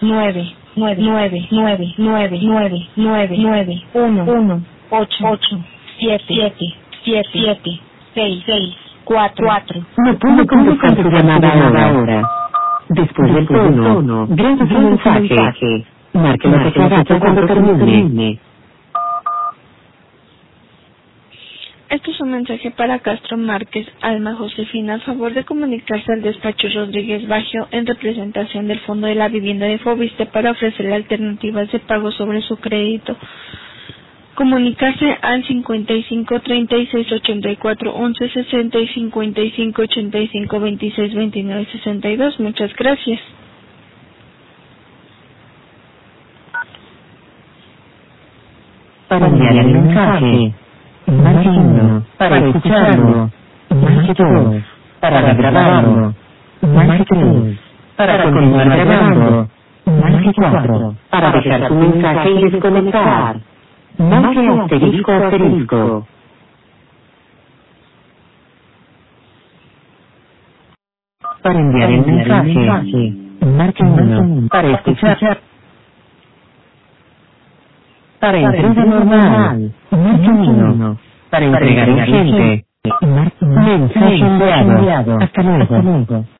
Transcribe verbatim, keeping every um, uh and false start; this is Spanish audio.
nueve, nueve, nueve, nueve, nueve, nueve, nueve, nueve, uno, uno, ocho, ocho, siete, siete, siete, siete, seis, seis, cuatro, cuatro. No puedo contestar su llamada ahora. Después del tono, grabe su mensaje. Marque la tecla cuando termine. Este es un mensaje para Castro Márquez, Alma Josefina, a favor de comunicarse al despacho Rodríguez Baggio en representación del Fondo de la Vivienda de Foviste para ofrecerle alternativas de pago sobre su crédito. Comunicarse al cincuenta y cinco, treinta y seis, ochenta y cuatro, once, sesenta y cincuenta y cinco, ochenta y cinco, veintiséis, veintinueve, sesenta y dos. Muchas gracias. Para enviar el mensaje, marque uno. Para escucharlo, marque dos. Para grabarlo, marque tres. Para continuar grabando, marque cuatro. Para dejar su mensaje y desconectar, marque asterisco asterisco. Para enviar el mensaje, marque uno. Para escuchar, para entrega normal, marque uno. Para entregar urgente, mensaje enviado. Hasta luego.